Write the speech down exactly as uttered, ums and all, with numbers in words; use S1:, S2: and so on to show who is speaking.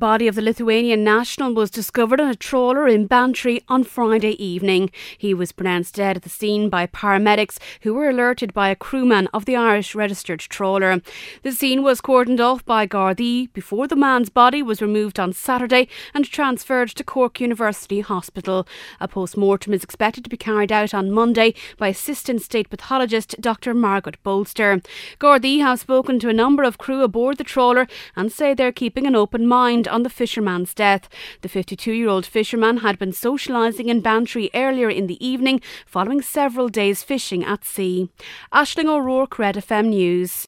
S1: body of the Lithuanian national was discovered on a trawler in Bantry on Friday evening. He was pronounced dead at the scene by paramedics who were alerted by a crewman of the Irish registered trawler. The scene was cordoned off by Gardaí before the man's body was removed on Saturday and transferred to Cork University Hospital. A post-mortem is expected to be carried out on Monday by Assistant State Pathologist Doctor Margaret Bolster. Gardaí have spoken to a number of crew aboard the trawler and say they're keeping an open mind on the fisherman's death. The fifty-two-year-old fisherman had been socialising in Bantry earlier in the evening following several days fishing at sea. Aisling O'Rourke, Red F M News.